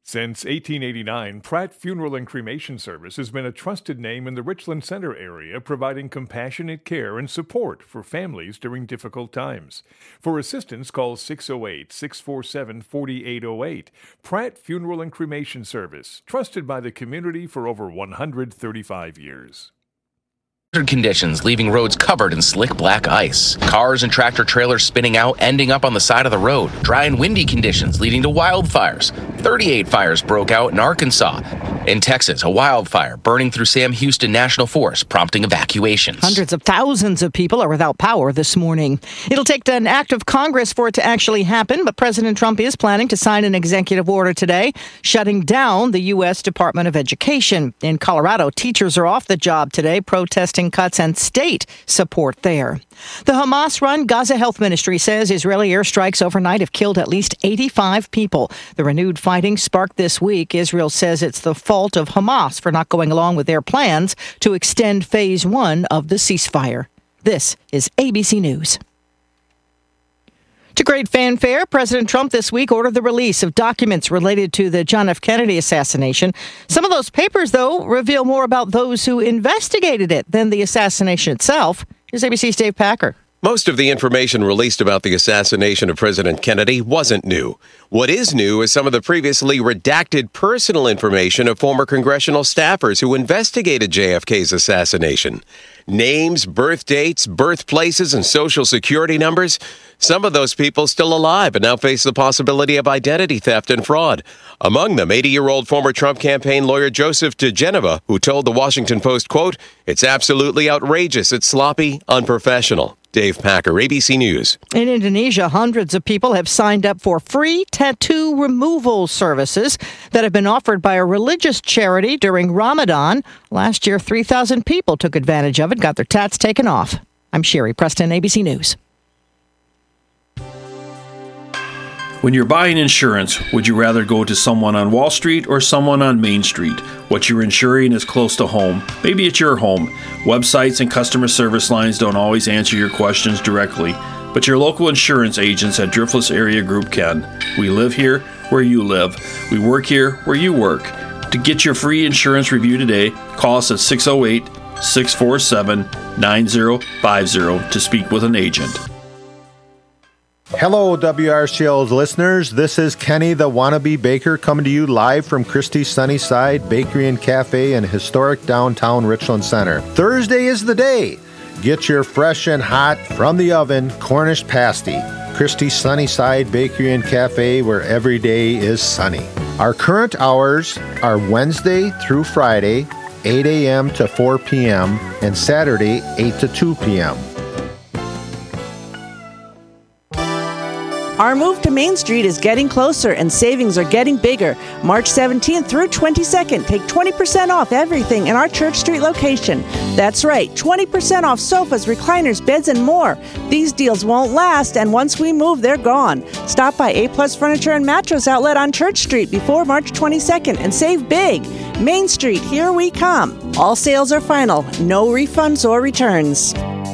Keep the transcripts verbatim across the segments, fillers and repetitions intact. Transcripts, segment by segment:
Since eighteen eighty-nine, Pratt Funeral and Cremation Service has been a trusted name in the Richland Center area, providing compassionate care and support for families during difficult times. For assistance, call six oh eight, six four seven, four eight oh eight. Pratt Funeral and Cremation Service, trusted by the community for over one hundred thirty-five years. Conditions leaving roads covered in slick black ice. Cars and tractor trailers spinning out, ending up on the side of the road. Dry and windy conditions leading to wildfires. thirty-eight fires broke out in Arkansas. In Texas, a wildfire burning through Sam Houston National Forest, prompting evacuations. Hundreds of thousands of people are without power this morning. It'll take an act of Congress for it to actually happen, but President Trump is planning to sign an executive order today, shutting down the U S Department of Education. In Colorado, teachers are off the job today, protesting cuts and state support there. The Hamas-run Gaza Health Ministry says Israeli airstrikes overnight have killed at least eighty-five people. The renewed fighting sparked this week. Israel says it's the fault of Hamas for not going along with their plans to extend phase one of the ceasefire. This is A B C News. To great fanfare, President Trump this week ordered the release of documents related to the John F. Kennedy assassination. Some of those papers, though, reveal more about those who investigated it than the assassination itself. Here's A B C's Dave Packer. Most of the information released about the assassination of President Kennedy wasn't new. What is new is some of the previously redacted personal information of former congressional staffers who investigated J F K's assassination. Names, birth dates, birthplaces, and social security numbers. Some of those people still alive and now face the possibility of identity theft and fraud. Among them, eighty-year-old former Trump campaign lawyer Joseph DeGeneva, who told the Washington Post, quote, "It's absolutely outrageous. It's sloppy, unprofessional." Dave Packer, A B C News. In Indonesia, hundreds of people have signed up for free tattoo removal services that have been offered by a religious charity during Ramadan. Last year, three thousand people took advantage of it, got their tats taken off. I'm Sherry Preston, A B C News. When you're buying insurance, would you rather go to someone on Wall Street or someone on Main Street? What you're insuring is close to home. Maybe it's your home. Websites and customer service lines don't always answer your questions directly, but your local insurance agents at Driftless Area Group can. We live here where you live. We work here where you work. To get your free insurance review today, call us at six oh eight, six four seven, nine oh five oh to speak with an agent. Hello, W R C L's listeners. This is Kenny the Wannabe Baker coming to you live from Christie's Sunnyside Bakery and Cafe in historic downtown Richland Center. Thursday is the day. Get your fresh and hot from the oven Cornish pasty. Christie's Sunnyside Bakery and Cafe, where every day is sunny. Our current hours are Wednesday through Friday, eight a.m. to four p.m. and Saturday, eight to two p.m. Our move to Main Street is getting closer and savings are getting bigger. March seventeenth through twenty-second, take twenty percent off everything in our Church Street location. That's right, twenty percent off sofas, recliners, beds, and more. These deals won't last, and once we move, they're gone. Stop by A-Plus Furniture and Mattress Outlet on Church Street before March twenty-second and save big. Main Street, here we come. All sales are final, no refunds or returns.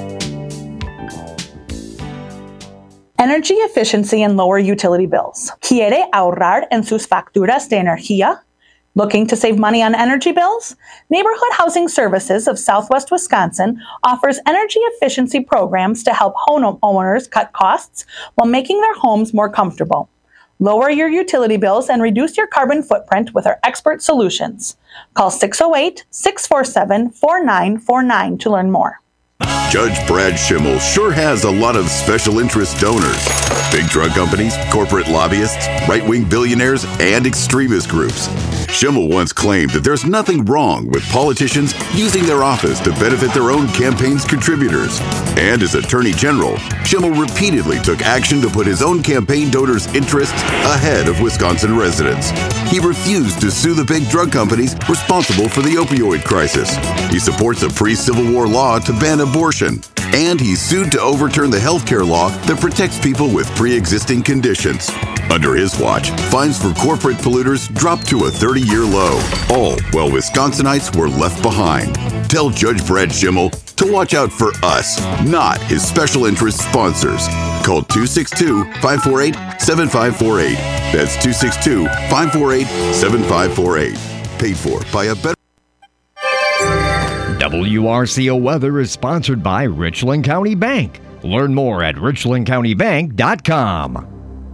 Energy efficiency and lower utility bills. ¿Quiere ahorrar en sus facturas de energía? Looking to save money on energy bills? Neighborhood Housing Services of Southwest Wisconsin offers energy efficiency programs to help homeowners cut costs while making their homes more comfortable. Lower your utility bills and reduce your carbon footprint with our expert solutions. Call six oh eight, six four seven, four nine four nine to learn more. Judge Brad Schimmel sure has a lot of special interest donors. Big drug companies, corporate lobbyists, right-wing billionaires, and extremist groups. Schimmel once claimed that there's nothing wrong with politicians using their office to benefit their own campaign's contributors. And as Attorney General, Schimmel repeatedly took action to put his own campaign donors' interests ahead of Wisconsin residents. He refused to sue the big drug companies responsible for the opioid crisis. He supports a pre-Civil War law to ban abortion. And he sued to overturn the health care law that protects people with pre-existing conditions. Under his watch, fines for corporate polluters dropped to a thirty-year low, all while Wisconsinites were left behind. Tell Judge Brad Schimmel to watch out for us, not his special interest sponsors. Call two six two, five four eight, seven five four eight. That's two six two, five four eight, seven five four eight. Paid for by a better... W R C O Weather is sponsored by Richland County Bank. Learn more at richland county bank dot com.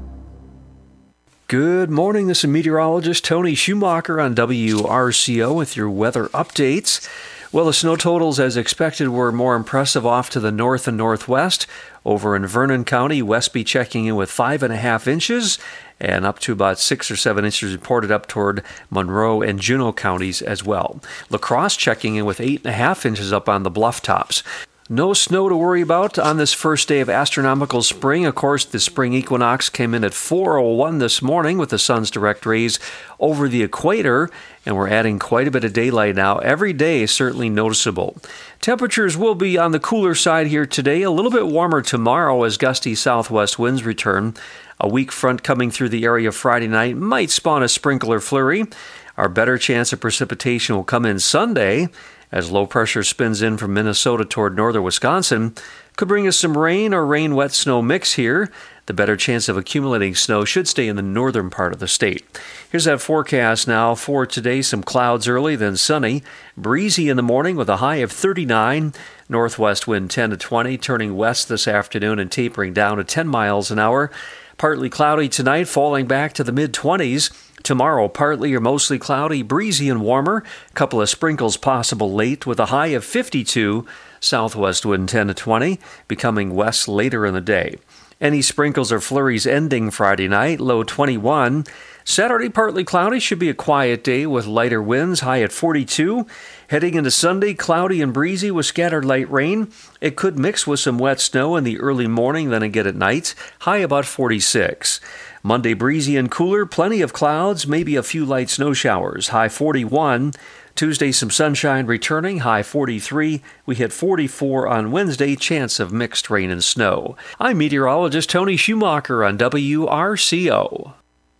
Good morning. This is meteorologist Tony Schumacher on W R C O with your weather updates. Well, the snow totals, as expected, were more impressive off to the north and northwest. Over in Vernon County, Westby checking in with five and a half inches, and up to about six or seven inches reported up toward Monroe and Juneau counties as well. La Crosse checking in with eight and a half inches up on the bluff tops. No snow to worry about on this first day of astronomical spring. Of course, the spring equinox came in at four oh one this morning with the sun's direct rays over the equator, and we're adding quite a bit of daylight now. Every day is certainly noticeable. Temperatures will be on the cooler side here today, a little bit warmer tomorrow as gusty southwest winds return. A weak front coming through the area Friday night might spawn a sprinkler flurry. Our better chance of precipitation will come in Sunday, as low pressure spins in from Minnesota toward northern Wisconsin. Could bring us some rain or rain-wet snow mix here. The better chance of accumulating snow should stay in the northern part of the state. Here's that forecast now for today. Some clouds early, then sunny. Breezy in the morning with a high of thirty-nine. Northwest wind ten to twenty, turning west this afternoon and tapering down to ten miles an hour. Partly cloudy tonight, falling back to the mid-twenties. Tomorrow, partly or mostly cloudy, breezy and warmer. A couple of sprinkles possible late with a high of fifty-two. Southwest wind ten to twenty, becoming west later in the day. Any sprinkles or flurries ending Friday night, low twenty-one. Saturday, partly cloudy, should be a quiet day with lighter winds, high at forty-two. Heading into Sunday, cloudy and breezy with scattered light rain. It could mix with some wet snow in the early morning, then again at night, high about forty-six. Monday, breezy and cooler, plenty of clouds, maybe a few light snow showers, high forty-one. Tuesday, some sunshine returning, high forty-three. We hit forty-four on Wednesday, chance of mixed rain and snow. I'm meteorologist Tony Schumacher on W R C O.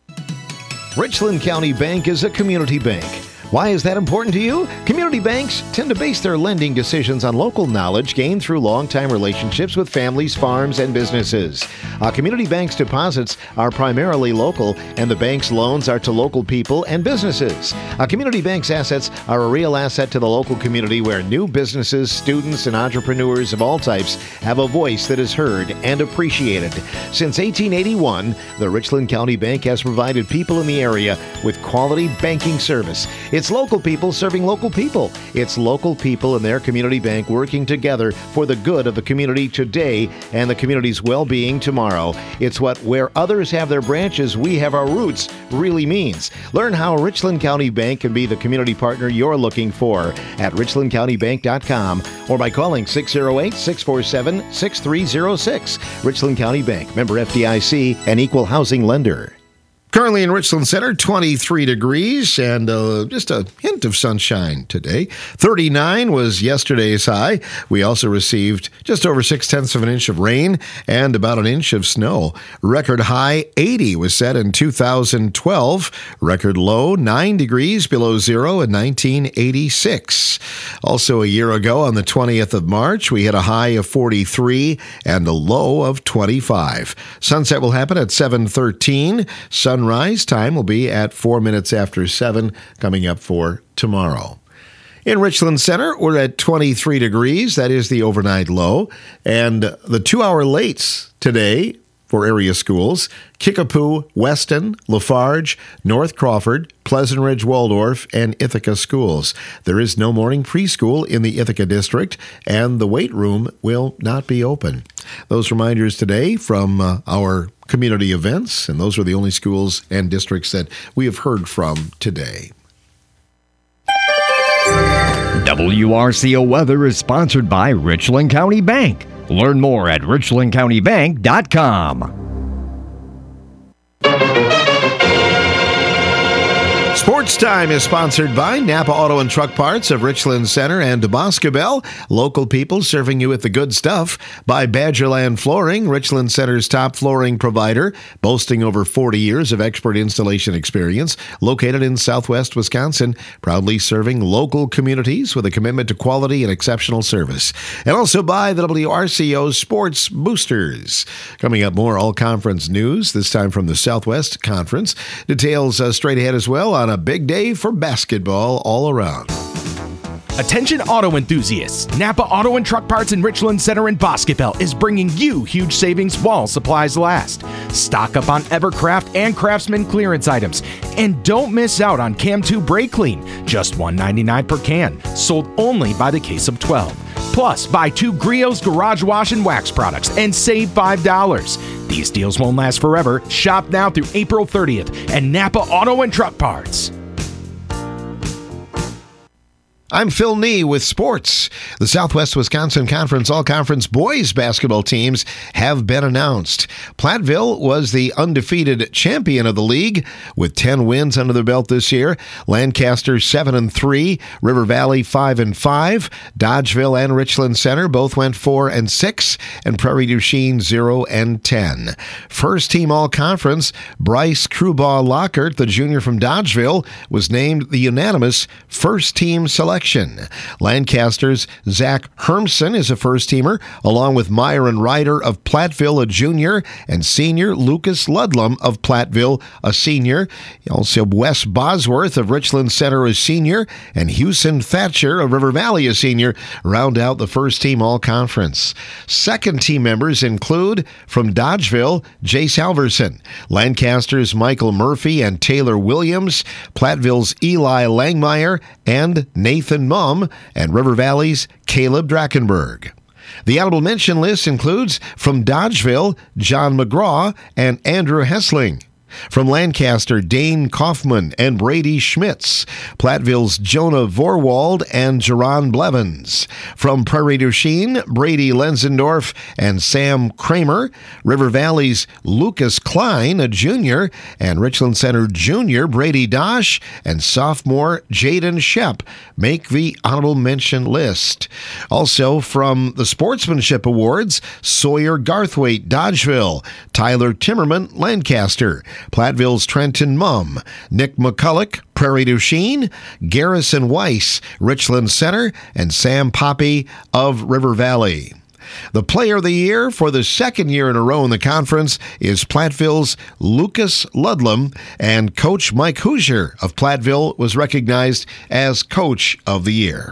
Richland County Bank is a community bank. Why is that important to you? Community banks tend to base their lending decisions on local knowledge gained through long-time relationships with families, farms, and businesses. A community bank's deposits are primarily local, and the bank's loans are to local people and businesses. A community bank's assets are a real asset to the local community where new businesses, students, and entrepreneurs of all types have a voice that is heard and appreciated. Since eighteen eighty-one, the Richland County Bank has provided people in the area with quality banking service. It's local people serving local people. It's local people and their community bank working together for the good of the community today and the community's well-being tomorrow. It's what where others have their branches, we have our roots really means. Learn how Richland County Bank can be the community partner you're looking for at richland county bank dot com or by calling six oh eight, six four seven, six three oh six. Richland County Bank, member F D I C, an equal housing lender. Currently in Richland Center, twenty-three degrees and uh, just a hint of sunshine today. thirty-nine was yesterday's high. We also received just over six-tenths of an inch of rain and about an inch of snow. Record high eighty was set in two thousand twelve. Record low nine degrees below zero in nineteen eighty-six. Also a year ago on the twentieth of March, we hit a high of forty-three and a low of twenty-five. Sunset will happen at seven thirteen. Sun Sunrise time will be at four minutes after seven, coming up for tomorrow. In Richland Center, we're at twenty-three degrees. That is the overnight low. And the two-hour lates today for area schools: Kickapoo, Weston, Lafarge, North Crawford, Pleasant Ridge Waldorf, and Ithaca schools. There is no morning preschool in the Ithaca district, and the weight room will not be open. Those reminders today from uh, our community events, and those are the only schools and districts that we have heard from today. W R C O Weather is sponsored by Richland County Bank. Learn more at richland county bank dot com. Sports Time is sponsored by Napa Auto and Truck Parts of Richland Center and Boscobel. Local people serving you with the good stuff. By Badgerland Flooring, Richland Center's top flooring provider, boasting over forty years of expert installation experience. Located in southwest Wisconsin, proudly serving local communities with a commitment to quality and exceptional service. And also by the W R C O Sports Boosters. Coming up, more all-conference news, this time from the Southwest Conference. Details uh, straight ahead as well on a big day for basketball all around. Attention auto enthusiasts. Napa Auto and Truck Parts in Richland Center and Boscobel is bringing you huge savings while supplies last. Stock up on Evercraft and Craftsman clearance items. And don't miss out on Cam two Brake Clean, just one dollar and ninety-nine cents per can, sold only by the case of twelve. Plus, buy two Griot's Garage Wash and Wax products and save five dollars. These deals won't last forever. Shop now through April thirtieth at Napa Auto and Truck Parts. I'm Phil Nee with sports. The Southwest Wisconsin Conference All-Conference boys basketball teams have been announced. Platteville was the undefeated champion of the league with ten wins under their belt this year. Lancaster seven and three, River Valley five and five, Dodgeville and Richland Center both went four and six, and Prairie du Chien zero and ten. First team All-Conference, Bryce Crewbaugh Lockhart, the junior from Dodgeville, was named the unanimous first team selection. Lancaster's Zach Hermson is a first-teamer, along with Myron Ryder of Platteville, a junior, and senior Lucas Ludlam of Platteville, a senior. Also Wes Bosworth of Richland Center, a senior, and Houston Thatcher of River Valley, a senior, round out the first-team All-Conference. Second-team members include, from Dodgeville, Jace Halverson, Lancaster's Michael Murphy and Taylor Williams, Platteville's Eli Langmeyer, and Nathan Mumm, and River Valley's Caleb Drachenberg. The honorable mention list includes, from Dodgeville, John McGraw and Andrew Hessling. From Lancaster, Dane Kaufman and Brady Schmitz. Platteville's Jonah Vorwald and Jerron Blevins. From Prairie du Chien, Brady Lenzendorf and Sam Kramer. River Valley's Lucas Klein, a junior, and Richland Center junior Brady Dosh and sophomore Jaden Shep make the honorable mention list. Also from the Sportsmanship Awards, Sawyer Garthwaite, Dodgeville. Tyler Timmerman, Lancaster. Platteville's Trenton Mumm, Nick McCulloch, Prairie du Chien, Garrison Weiss, Richland Center, and Sam Poppy of River Valley. The Player of the Year for the second year in a row in the conference is Platteville's Lucas Ludlam, and Coach Mike Hoosier of Platteville was recognized as Coach of the Year.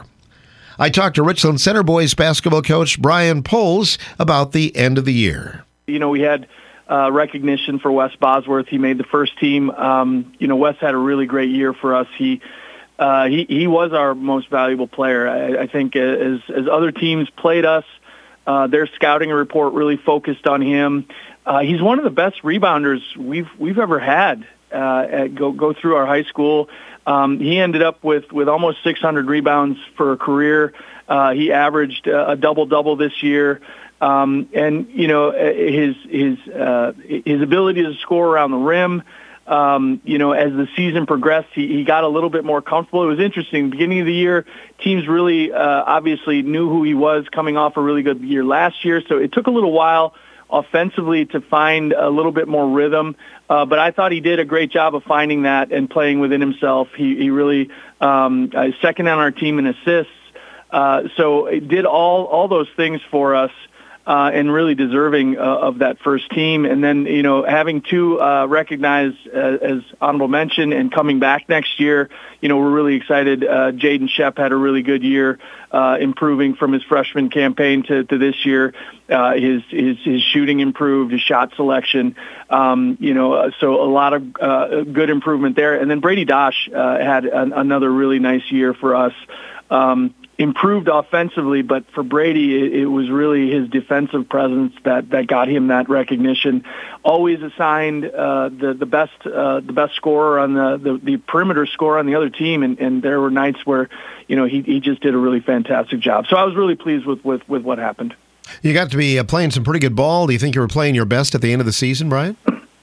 I talked to Richland Center boys basketball coach Brian Poles about the end of the year. You know, we had Uh, recognition for Wes Bosworth. He made the first team. Um, you know, Wes had a really great year for us. He uh, he, he was our most valuable player. I, I think as as other teams played us, uh, their scouting report really focused on him. Uh, he's one of the best rebounders we've we've ever had uh, at go go through our high school. Um, he ended up with with almost six hundred rebounds for a career. Uh, he averaged a, a double double this year. Um, and you know his his uh, his ability to score around the rim. Um, you know, as the season progressed, he, he got a little bit more comfortable. It was interesting. Beginning of the year, teams really uh, obviously knew who he was, coming off a really good year last year. So it took a little while offensively to find a little bit more rhythm. Uh, but I thought he did a great job of finding that and playing within himself. He he really um, uh, second on our team in assists. Uh, so it did all all those things for us. Uh, and really deserving uh, of that first team. And then, you know, having two uh, recognized uh, as honorable mention and coming back next year, you know, we're really excited. Uh, Jaden Shep had a really good year, uh, improving from his freshman campaign to, to this year. Uh, his, his his shooting improved, his shot selection, um, you know, uh, so a lot of uh, good improvement there. And then Brady Dosh uh, had an, another really nice year for us. Um, improved offensively, but for Brady, it, it was really his defensive presence that, that got him that recognition. Always assigned uh, the the best uh, the best scorer on the, the, the perimeter scorer on the other team, and, and there were nights where you know he he just did a really fantastic job. So I was really pleased with with, with what happened. You got to be uh, playing some pretty good ball. Do you think you were playing your best at the end of the season, Brian?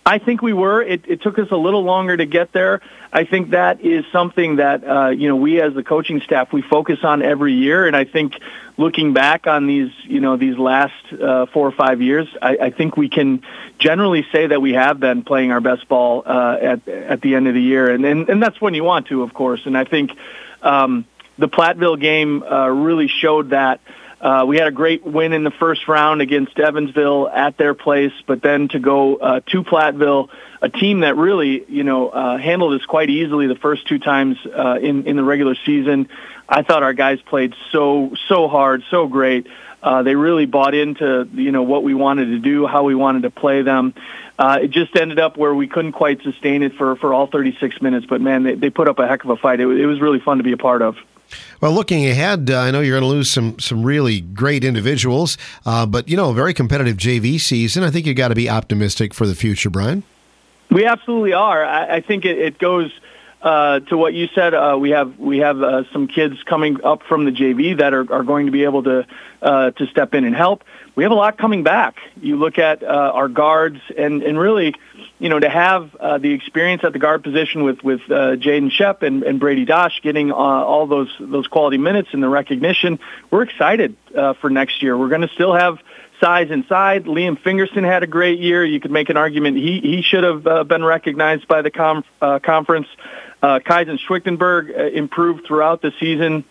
I think we were. It, it took us a little longer to get there. I think that is something that, uh, you know, we as the coaching staff, we focus on every year. And I think looking back on these, you know, these last uh, four or five years, I, I think we can generally say that we have been playing our best ball uh, at at the end of the year. And, and, and that's when you want to, of course. And I think um, the Platteville game uh, really showed that. Uh, we had a great win in the first round against Evansville at their place, but then to go uh, to Platteville, a team that really, you know, uh, handled us quite easily the first two times uh, in, in the regular season. I thought our guys played so, so hard, so great. Uh, they really bought into, you know, what we wanted to do, how we wanted to play them. Uh, it just ended up where we couldn't quite sustain it for, for all thirty-six minutes, but man, they, they put up a heck of a fight. It, it was really fun to be a part of. Well, looking ahead, uh, I know you're going to lose some some really great individuals, uh, but, you know, a very competitive J V season. I think you got to be optimistic for the future, Brian. We absolutely are. I, I think it, it goes uh, to what you said. Uh, we have we have uh, some kids coming up from the J V that are, are going to be able to uh, to step in and help. We have a lot coming back. You look at uh, our guards, and, and really, you know, to have uh, the experience at the guard position with with uh, Jaden Shep and, and Brady Dosh getting uh, all those those quality minutes and the recognition, we're excited uh, for next year. We're going to still have size inside. Liam Fingerson had a great year. You could make an argument he he should have uh, been recognized by the com- uh, conference. Uh, Kaizen Schwichtenberg uh, improved throughout the season.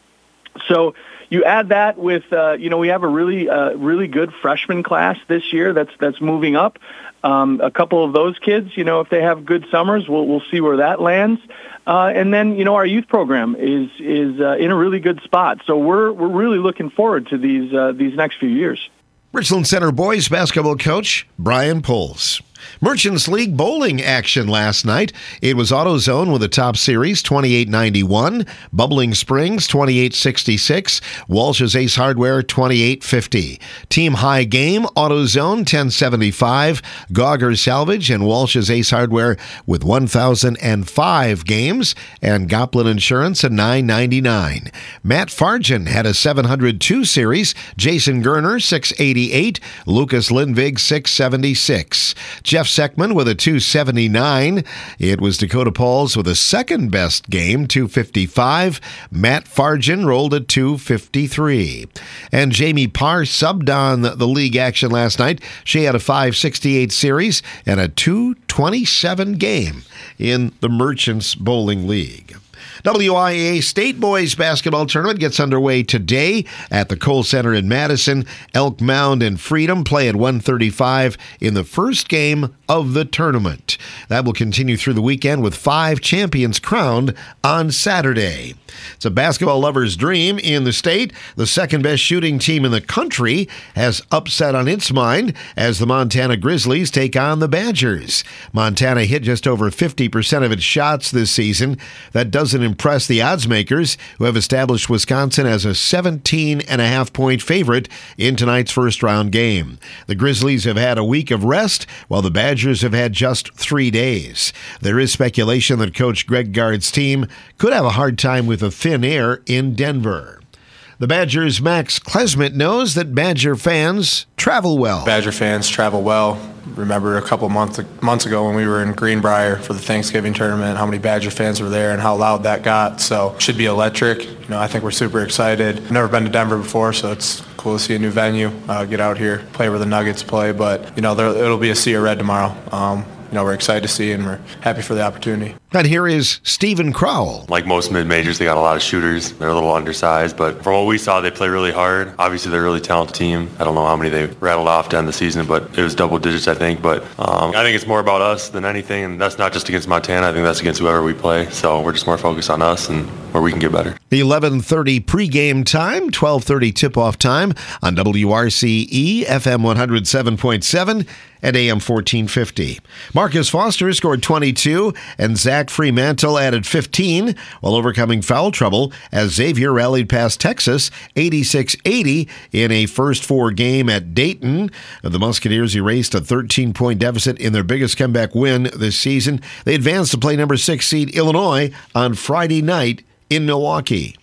So you add that with, uh, you know, we have a really, uh, really good freshman class this year that's that's moving up. Um, a couple of those kids, you know, if they have good summers, we'll we'll see where that lands. Uh, and then, you know, our youth program is is uh, in a really good spot. So we're we're really looking forward to these uh, these next few years. Richland Center boys basketball coach Brian Poles. Merchants League bowling action last night. It was AutoZone with a top series, twenty-eight ninety-one. Bubbling Springs, twenty-eight sixty-six. Walsh's Ace Hardware, twenty-eight fifty. Team High Game, AutoZone, ten seventy-five. Gauger Salvage and Walsh's Ace Hardware with one thousand five games. And Goplin Insurance, a nine ninety-nine. Matt Fargen had a seven hundred two series. Jason Gerner, six eighty-eight. Lucas Lindvig, six seventy-six. Jeff Seckman with a two seventy-nine. It was Dakota Pauls with a second best game, two fifty-five. Matt Fargen rolled a two fifty-three. And Jamie Parr subbed on the league action last night. She had a five sixty-eight series and a two twenty-seven game in the Merchants Bowling League. W I A A State Boys Basketball Tournament gets underway today at the Kohl Center in Madison. Elk Mound and Freedom play at one thirty-five in the first game of the tournament. That will continue through the weekend with five champions crowned on Saturday. It's a basketball lover's dream in the state. The second-best shooting team in the country has upset on its mind as the Montana Grizzlies take on the Badgers. Montana hit just over fifty percent of its shots this season. That doesn't impress the odds makers, who have established Wisconsin as a seventeen and a half point favorite in tonight's first-round game. The Grizzlies have had a week of rest, while the Badgers have had just three days. There is speculation that Coach Greg Gard's team could have a hard time with a thin air in Denver. The Badgers' Max Klesmit knows that Badger fans travel well. Badger fans travel well. Remember a couple months months ago when we were in Greenbrier for the Thanksgiving tournament, how many Badger fans were there and how loud that got. So it should be electric. You know, I think we're super excited. I've never been to Denver before, so it's cool to see a new venue, uh, get out here, play where the Nuggets play. But, you know, there, it'll be a sea of red tomorrow. Um, you know, we're excited to see and we're happy for the opportunity. And here is Stephen Crowell. Like most mid-majors, they got a lot of shooters. They're a little undersized, but from what we saw, they play really hard. Obviously, they're a really talented team. I don't know how many they rattled off to end the season, but it was double digits, I think. But um, I think it's more about us than anything, and that's not just against Montana. I think that's against whoever we play. So we're just more focused on us and where we can get better. The eleven thirty pregame time, twelve thirty tip-off time on W R C E, F M one oh seven point seven at A M fourteen fifty. Marcus Foster scored twenty-two, and Zach Fremantle added fifteen, while overcoming foul trouble as Xavier rallied past Texas eighty-six eighty in a first four game at Dayton. The Musketeers erased a thirteen point deficit in their biggest comeback win this season. They advanced to play number six seed Illinois on Friday night in Milwaukee.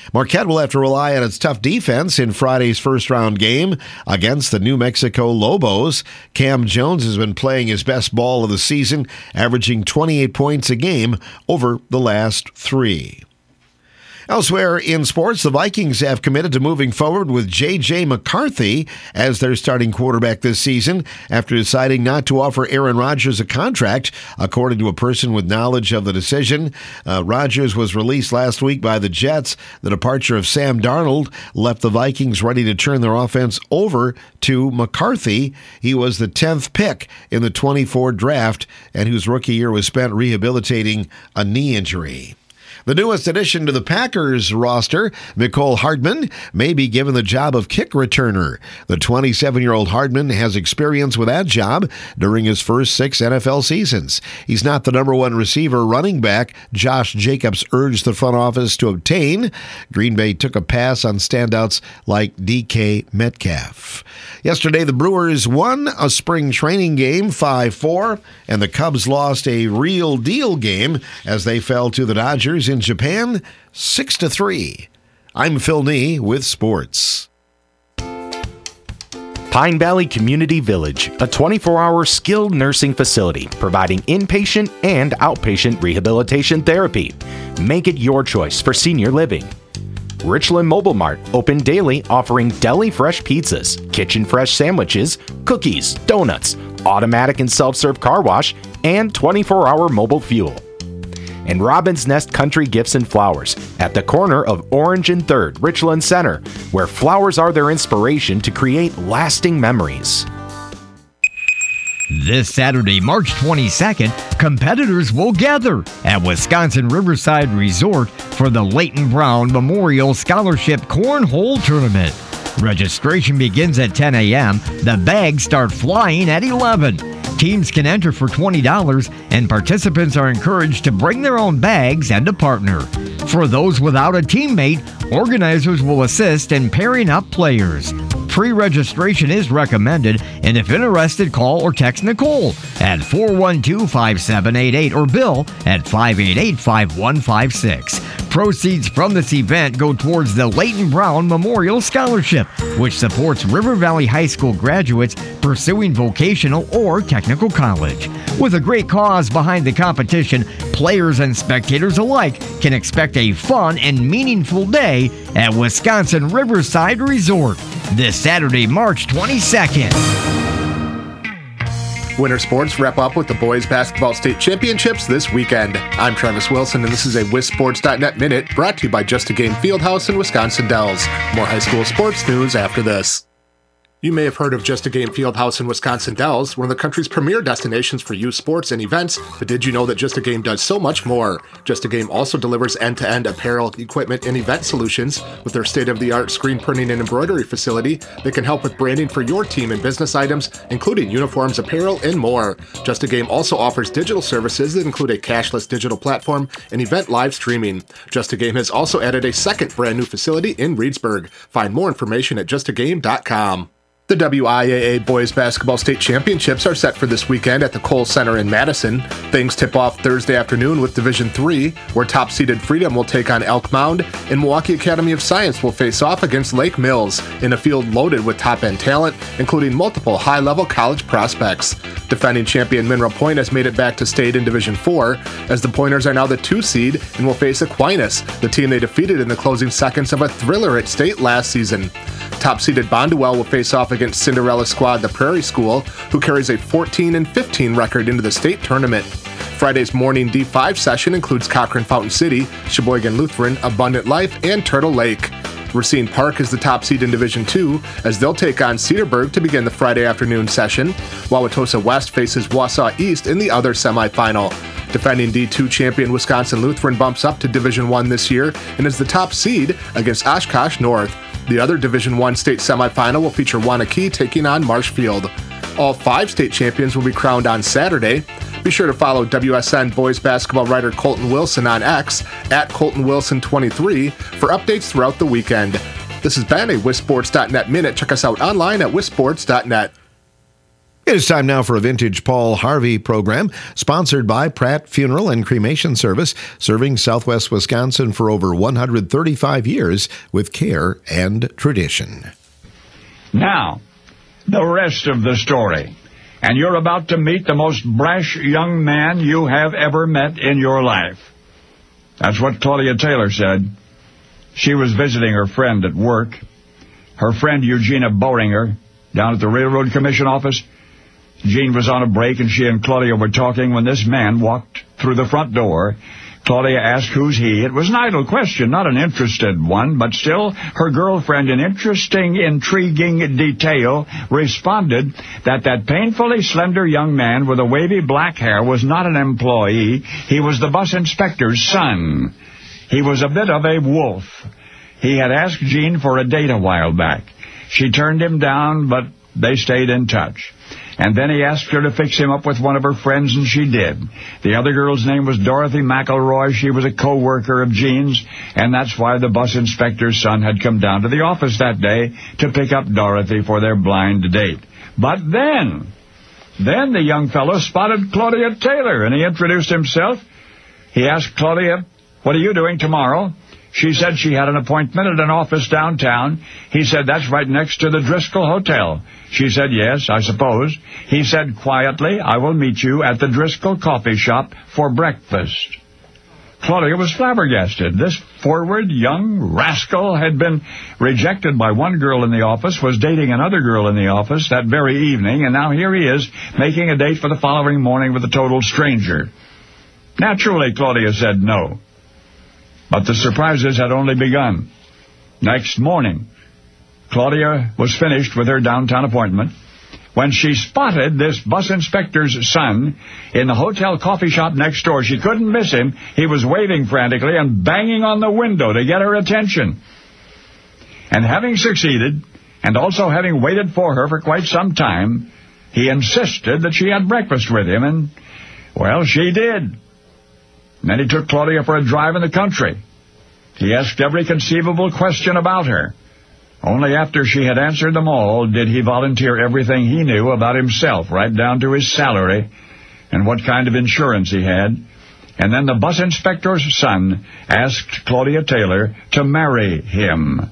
Marquette will have to rely on its tough defense in Friday's first-round game against the New Mexico Lobos. Cam Jones has been playing his best ball of the season, averaging twenty-eight points a game over the last three. Elsewhere in sports, the Vikings have committed to moving forward with J J. McCarthy as their starting quarterback this season after deciding not to offer Aaron Rodgers a contract, according to a person with knowledge of the decision. Uh, Rodgers was released last week by the Jets. The departure of Sam Darnold left the Vikings ready to turn their offense over to McCarthy. He was the tenth pick in the twenty-four draft and whose rookie year was spent rehabilitating a knee injury. The newest addition to the Packers roster, Mecole Hardman, may be given the job of kick returner. The twenty-seven-year-old Hardman has experience with that job during his first six N F L seasons. He's not the number one receiver running back Josh Jacobs urged the front office to obtain. Green Bay took a pass on standouts like D K Metcalf. Yesterday, the Brewers won a spring training game five four, and the Cubs lost a real deal game as they fell to the Dodgers in Japan six to three. I'm Phil Nee with sports. Pine Valley Community Village, a twenty-four hour skilled nursing facility providing inpatient and outpatient rehabilitation therapy. Make it your choice for senior living. Richland Mobile Mart, open daily, offering deli fresh pizzas, kitchen fresh sandwiches, cookies, donuts, automatic and self-serve car wash, and twenty-four hour mobile fuel. And Robin's Nest Country Gifts and Flowers at the corner of Orange and third, Richland Center, where flowers are their inspiration to create lasting memories. This Saturday, March twenty-second, competitors will gather at Wisconsin Riverside Resort for the Leighton Brown Memorial Scholarship Cornhole Tournament. Registration begins at ten a.m. The bags start flying at eleven. Teams can enter for twenty dollars, and participants are encouraged to bring their own bags and a partner. For those without a teammate, organizers will assist in pairing up players. Pre-registration is recommended, and if interested, call or text Nicole at four one two, five seven eight eight or Bill at five eight eight, five one five six. Proceeds from this event go towards the Leighton Brown Memorial Scholarship, which supports River Valley High School graduates pursuing vocational or technical college. With a great cause behind the competition, players and spectators alike can expect a fun and meaningful day at Wisconsin Riverside Resort this Saturday, March twenty-second. Winter sports wrap up with the boys basketball state championships this weekend. I'm Travis Wilson, and this is a Wis Sports dot net Minute brought to you by Just a Game Fieldhouse in Wisconsin Dells. More high school sports news after this. You may have heard of Just a Game Fieldhouse in Wisconsin Dells, one of the country's premier destinations for youth sports and events, but did you know that Just a Game does so much more? Just a Game also delivers end-to-end apparel, equipment, and event solutions. With their state-of-the-art screen printing and embroidery facility, they can help with branding for your team and business items, including uniforms, apparel, and more. Just a Game also offers digital services that include a cashless digital platform and event live streaming. Just a Game has also added a second brand new facility in Reedsburg. Find more information at just a game dot com. The W I A A Boys Basketball State Championships are set for this weekend at the Kohl Center in Madison. Things tip off Thursday afternoon with Division three, where top-seeded Freedom will take on Elk Mound, and Milwaukee Academy of Science will face off against Lake Mills in a field loaded with top-end talent, including multiple high-level college prospects. Defending champion Mineral Point has made it back to state in Division four, as the Pointers are now the two seed and will face Aquinas, the team they defeated in the closing seconds of a thriller at state last season. Top-seeded Bonduel will face off against Cinderella squad the Prairie School, who carries a fourteen and fifteen record into the state tournament. Friday's morning D five session includes Cochrane Fountain City, Sheboygan Lutheran, Abundant Life, and Turtle Lake. Racine Park is the top seed in Division two, as they'll take on Cedarburg to begin the Friday afternoon session, while Wauwatosa West faces Wausau East in the other semifinal. Defending D two champion Wisconsin Lutheran bumps up to Division one this year and is the top seed against Oshkosh North. The other Division one state semifinal will feature Waunakee taking on Marshfield. All five state champions will be crowned on Saturday. Be sure to follow W S N boys basketball writer Colton Wilson on X at Colton Wilson twenty-three for updates throughout the weekend. This has been a Wis Sports dot net Minute. Check us out online at Wis Sports dot net. It is time now for a Vintage Paul Harvey program, sponsored by Pratt Funeral and Cremation Service, serving Southwest Wisconsin for over one hundred thirty-five years with care and tradition. Now, the rest of the story. And you're about to meet the most brash young man you have ever met in your life. That's what Claudia Taylor said. She was visiting her friend at work. Her friend Eugenia Boehringer, down at the Railroad Commission office. Jean was on a break, and she and Claudia were talking when this man walked through the front door. Claudia asked, who's he? It was an idle question, not an interested one, but still her girlfriend, in interesting, intriguing detail, responded that that painfully slender young man with the wavy black hair was not an employee. He was the bus inspector's son. He was a bit of a wolf. He had asked Jean for a date a while back. She turned him down, but they stayed in touch. And then he asked her to fix him up with one of her friends, and she did. The other girl's name was Dorothy McElroy. She was a co-worker of Jean's, and that's why the bus inspector's son had come down to the office that day to pick up Dorothy for their blind date. But then, then the young fellow spotted Claudia Taylor, and he introduced himself. He asked Claudia, what are you doing tomorrow? She said she had an appointment at an office downtown. He said, that's right next to the Driscoll Hotel. She said, yes, I suppose. He said quietly, I will meet you at the Driscoll Coffee Shop for breakfast. Claudia was flabbergasted. This forward young rascal had been rejected by one girl in the office, was dating another girl in the office that very evening, and now here he is making a date for the following morning with a total stranger. Naturally, Claudia said no. But the surprises had only begun. Next morning, Claudia was finished with her downtown appointment when she spotted this bus inspector's son in the hotel coffee shop next door. She couldn't miss him. He was waving frantically and banging on the window to get her attention. And having succeeded, and also having waited for her for quite some time, he insisted that she had breakfast with him, and, well, she did. And then he took Claudia for a drive in the country. He asked every conceivable question about her. Only after she had answered them all did he volunteer everything he knew about himself, right down to his salary and what kind of insurance he had. And then the bus inspector's son asked Claudia Taylor to marry him.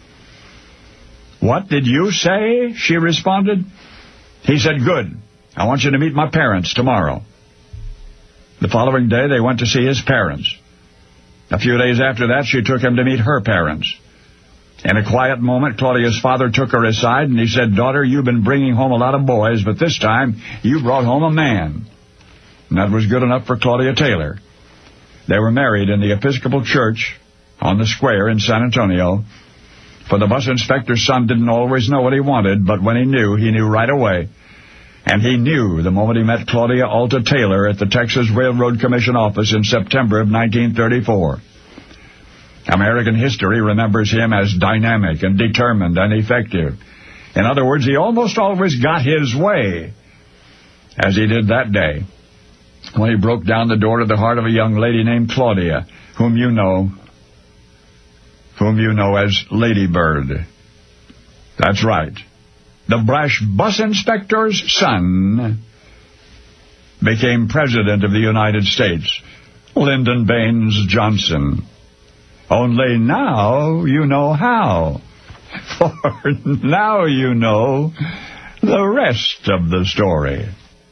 What did you say? She responded. He said, good. I want you to meet my parents tomorrow. The following day, they went to see his parents. A few days after that, she took him to meet her parents. In a quiet moment, Claudia's father took her aside, and he said, daughter, you've been bringing home a lot of boys, but this time you brought home a man. And that was good enough for Claudia Taylor. They were married in the Episcopal Church on the square in San Antonio. For the bus inspector's son didn't always know what he wanted, but when he knew, he knew right away. And he knew the moment he met Claudia Alta Taylor at the Texas Railroad Commission office in September of nineteen thirty-four. American history remembers him as dynamic and determined and effective. In other words, he almost always got his way, as he did that day, when he broke down the door to the heart of a young lady named Claudia, whom you know, whom you know as Lady Bird. That's right. The brash bus inspector's son became President of the United States, Lyndon Baines Johnson. Only now you know how. For now you know the rest of the story.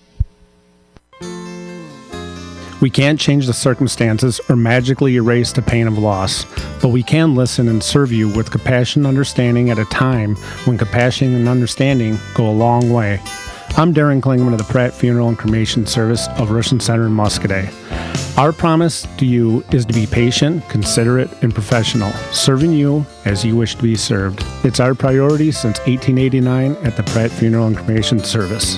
We can't change the circumstances or magically erase the pain of loss, but we can listen and serve you with compassion and understanding at a time when compassion and understanding go a long way. I'm Darren Klingman of the Pratt Funeral and Cremation Service of Richland Center in Muscoda. Our promise to you is to be patient, considerate, and professional, serving you as you wish to be served. It's our priority since eighteen eighty-nine at the Pratt Funeral and Cremation Service.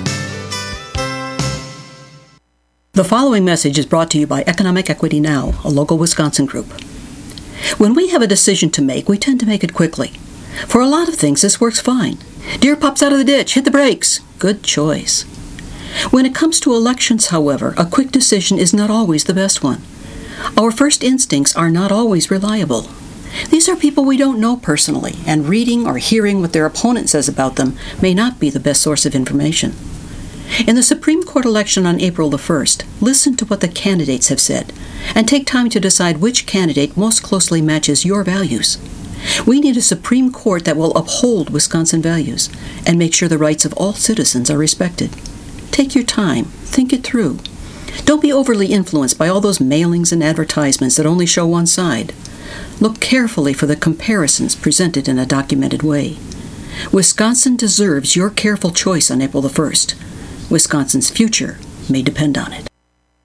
The following message is brought to you by Economic Equity Now, a local Wisconsin group. When we have a decision to make, we tend to make it quickly. For a lot of things, this works fine. Deer pops out of the ditch, hit the brakes. Good choice. When it comes to elections, however, a quick decision is not always the best one. Our first instincts are not always reliable. These are people we don't know personally, and reading or hearing what their opponent says about them may not be the best source of information. In the Supreme Court election on April the first, listen to what the candidates have said and take time to decide which candidate most closely matches your values. We need a Supreme Court that will uphold Wisconsin values and make sure the rights of all citizens are respected. Take your time, think it through. Don't be overly influenced by all those mailings and advertisements that only show one side. Look carefully for the comparisons presented in a documented way. Wisconsin deserves your careful choice on April the first. Wisconsin's future may depend on it.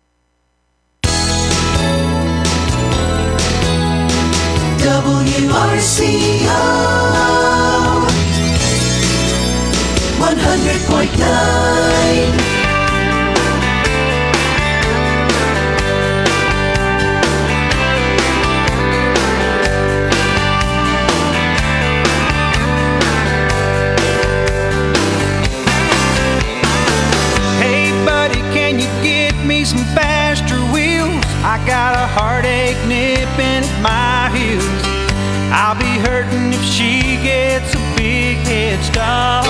W R C O one hundred point nine. Some faster wheels, I got a heartache nipping at my heels. I'll be hurting if she gets a big head start.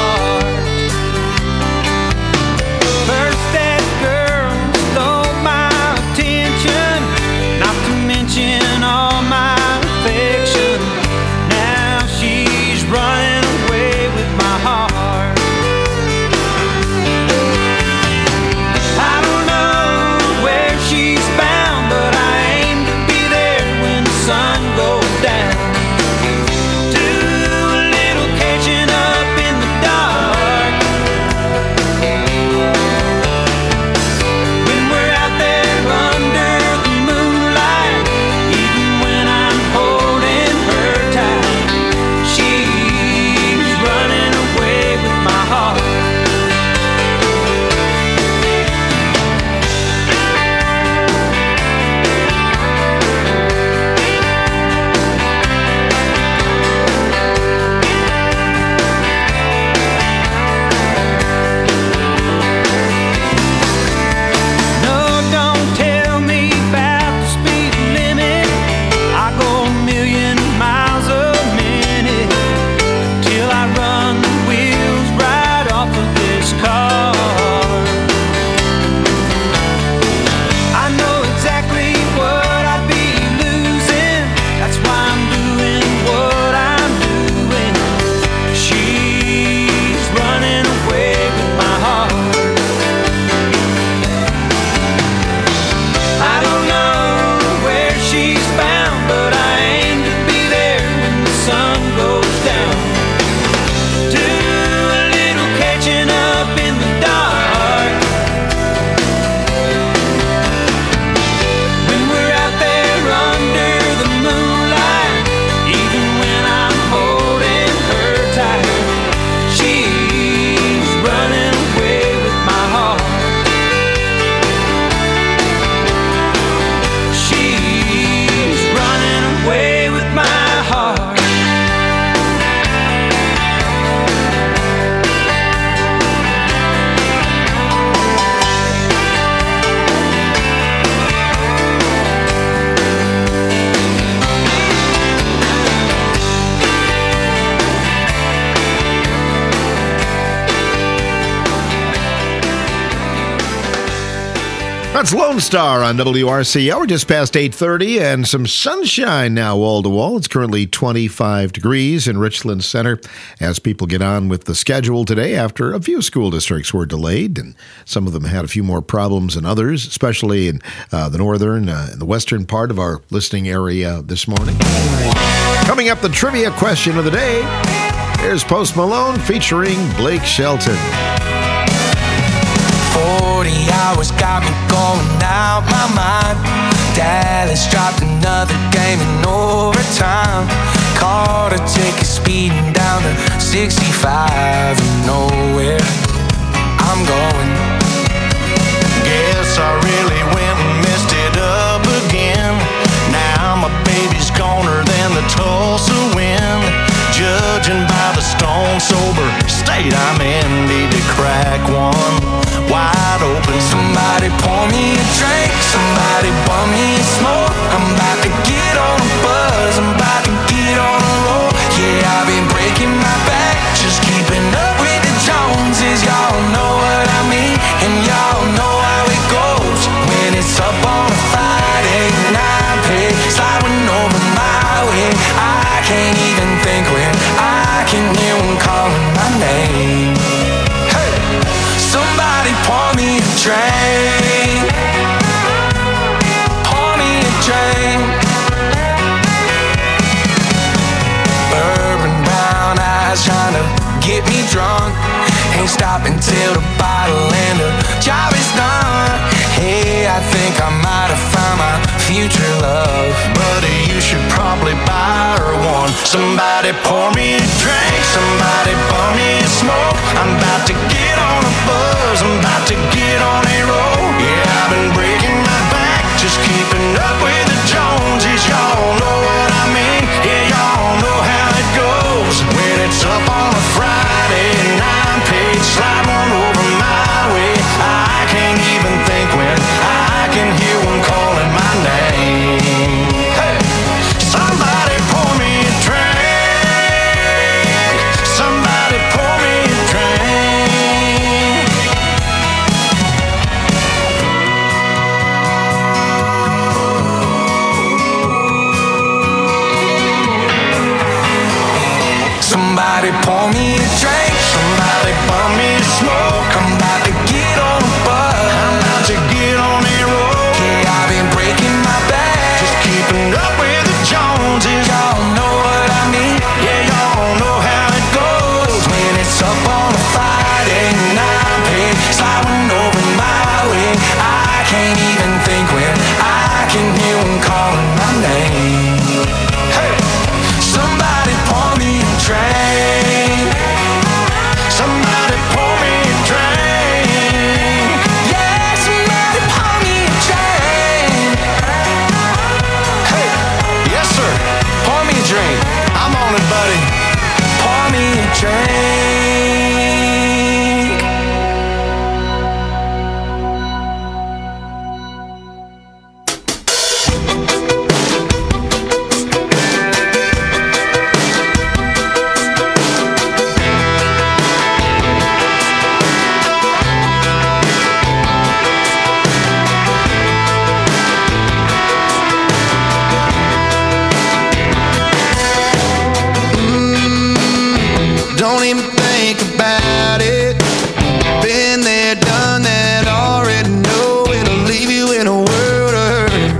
First that girl stole my attention, not to mention all my affection. Now she's running away with my heart. That's Lone Star on W R C O. We're just past eight thirty and some sunshine now wall to wall. It's currently twenty-five degrees in Richland Center as people get on with the schedule today after a few school districts were delayed, and some of them had a few more problems than others, especially in uh, the northern uh, and the western part of our listening area this morning. Coming up, the trivia question of the day. Here's Post Malone featuring Blake Shelton. forty hours got me going out my mind. Dallas dropped another game in overtime. Caught a ticket speeding down to sixty-five and nowhere I'm going. Guess I really went and messed it up again. Now my baby's goner than the Tulsa wind. Judging by the stone sober state I'm in, need to crack one wide open. Somebody pour me a drink, somebody pour me a smoke. I'm about to get on a buzz, I'm about to get on a roll. Yeah, I've been breaking my back, just keeping up with the Joneses. Y'all know what I mean. stop until the bottle and the job is done. Hey, I think I might have found my future love. Buddy, you should probably buy her one. Somebody pour me a drink, somebody pour me a smoke. I'm about to get on a buzz, I'm about to get on a roll. Yeah, I've been breaking my back, just keeping up with the Joneses. Y'all know what I mean, yeah, y'all know how it goes. When it's up on a Friday and I'm paid, slide one over my way. I can't even think when I can hear one calling my name. Hey, somebody pour me a drink, somebody pour me a drink. Somebody pour me a drink, somebody pour me a smoke. I'm about to get on a bus, I'm about to get on a roll. Yeah, I've been breaking my back, just keeping up with the Joneses. Y'all know what I mean, yeah, y'all know how it goes. When it's up on a Friday and I'm paid, sliding over my way. I can't even think when I can hear them calling my name. Hey, somebody pour me a drink, somebody pour me a drink. Yeah, somebody pour me a drink. Hey, yes sir, pour me a drink. I'm on it, buddy. Pour me a drink. Don't even think about it. Been there, done that, already know it'll leave you in a world of hurt.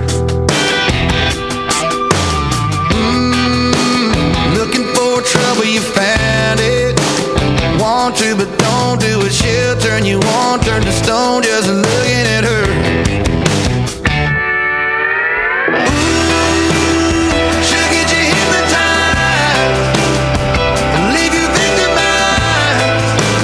Mm, looking for trouble, you found it. Want to, but don't do it. She'll turn you on, turn to stone, just looking at her. She'll get you hypnotized, leave you victimized.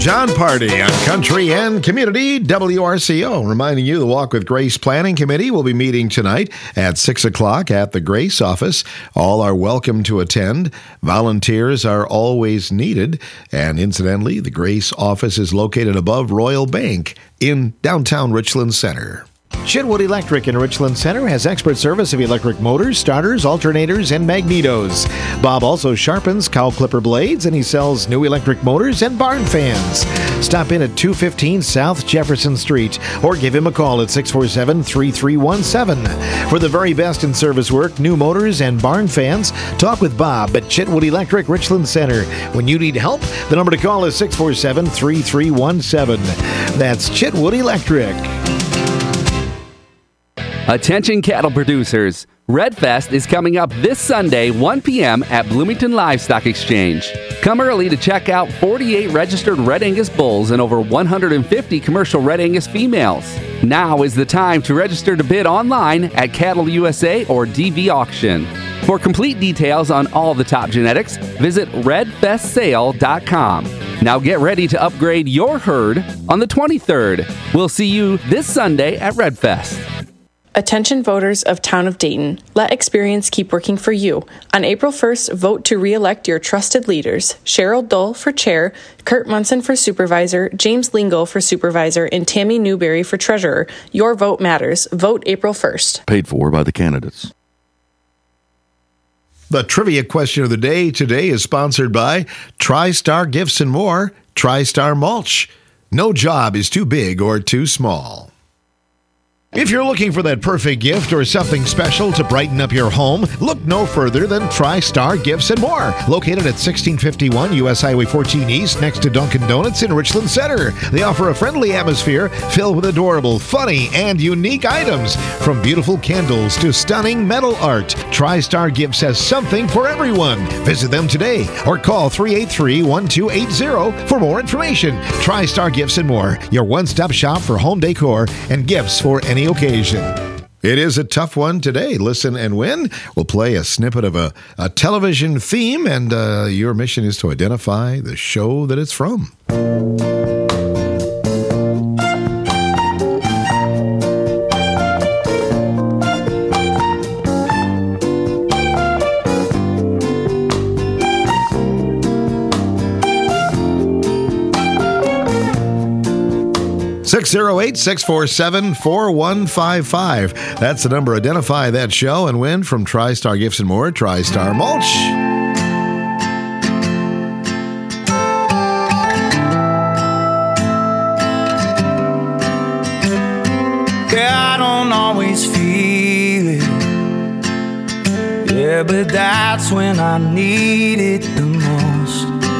John Party on Country and Community W R C O. Reminding you, the Walk with Grace Planning Committee will be meeting tonight at six o'clock at the Grace office. All are welcome to attend. Volunteers are always needed. And incidentally, the Grace office is located above Royal Bank in downtown Richland Center. Chitwood Electric in Richland Center has expert service of electric motors, starters, alternators, and magnetos. Bob also sharpens cow clipper blades, and he sells new electric motors and barn fans. Stop in at two fifteen South Jefferson Street or give him a call at six four seven, three three one seven. For the very best in service work, new motors, and barn fans, talk with Bob at Chitwood Electric Richland Center. When you need help, the number to call is six four seven, three three one seven. That's Chitwood Electric. Attention cattle producers. Redfest is coming up this Sunday, one p.m. at Bloomington Livestock Exchange. Come early to check out forty-eight registered Red Angus bulls and over one hundred fifty commercial Red Angus females. Now is the time to register to bid online at Cattle U S A or D V Auction. For complete details on all the top genetics, visit red fest sale dot com. Now get ready to upgrade your herd on the twenty-third. We'll see you this Sunday at Redfest. Attention voters of Town of Dayton, let experience keep working for you. On April first, vote to re-elect your trusted leaders. Cheryl Dull for chair, Kurt Munson for supervisor, James Lingle for supervisor, and Tammy Newberry for treasurer. Your vote matters. Vote April first. Paid for by the candidates. The trivia question of the day today is sponsored by TriStar Gifts and More, TriStar Mulch. No job is too big or too small. If you're looking for that perfect gift or something special to brighten up your home, look no further than TriStar Gifts and More. Located at sixteen fifty-one U S Highway fourteen East next to Dunkin' Donuts in Richland Center. They offer a friendly atmosphere filled with adorable, funny, and unique items. From beautiful candles to stunning metal art, TriStar Gifts has something for everyone. Visit them today or call three eight three, one two eight zero for more information. TriStar Gifts and More, your one-stop shop for home decor and gifts for any occasion. It is a tough one today. Listen and win. We'll play a snippet of a, a television theme, and uh, your mission is to identify the show that it's from. six oh eight, six four seven, four one five five. That's the number. Identify that show and win from TriStar Gifts and More, TriStar Mulch. Yeah, I don't always feel it. Yeah, but that's when I need it the most.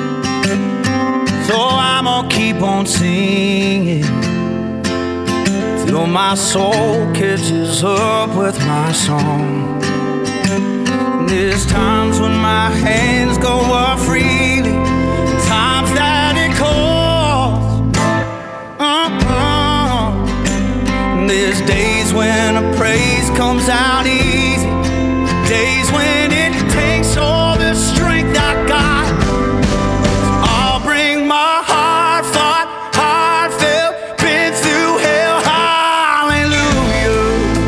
So I'm gonna keep on singing till my soul catches up with my song. There's times when my hands go up freely, times that it calls. Uh-uh. There's days when a praise comes out easy, days when it takes all the strength I got. I'll bring my heart fought, heartfelt, been through hell, hallelujah.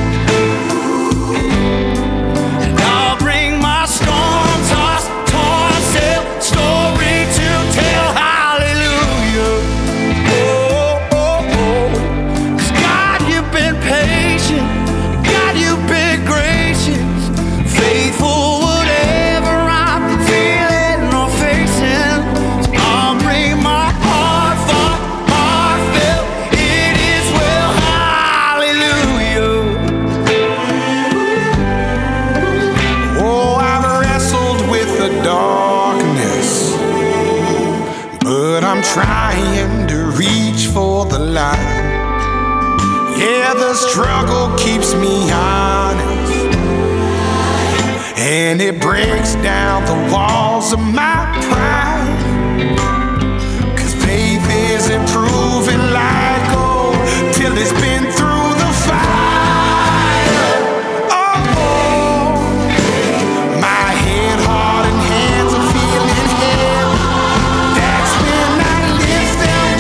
And I'll bring my storm-tossed, torn-sailed story to tell, hallelujah. Oh, oh, oh. 'Cause God, you've been patient, God, you've been gracious, faithful whatever I'm feeling or facing. So I'll bring my heart fought, heartfelt, it is well, hallelujah. Oh, I've wrestled with the darkness, but I'm trying to reach for the light. Yeah, the struggle keeps me honest, and it breaks down the walls of my pride. 'Cause faith isn't proven like gold till it's been through the fire. Oh, oh. My head, heart, and hands are feeling heavy. That's when I lift them